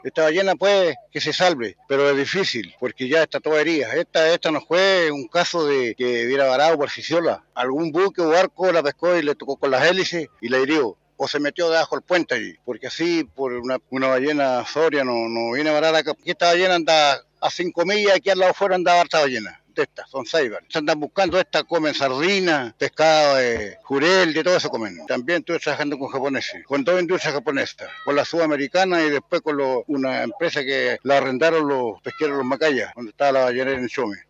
Esta ballena puede que se salve, pero es difícil, porque ya está toda herida. Esta no fue un caso de que hubiera varado por sí sola. Algún buque o barco la pescó y le tocó con las hélices y la hirió. O se metió debajo del puente allí, porque así por una ballena soria no viene a varar acá. Esta ballena anda a 5 millas, aquí al lado afuera andaba harta ballena. De estas, son saibas. Se andan buscando estas, comen sardinas, pescado, jurel, de todo eso comen. También estuve trabajando con japoneses, con dos industrias japonesas, con la sudamericana y después con una empresa que la arrendaron los pesqueros los Macayas, donde estaba la ballenera en Chome.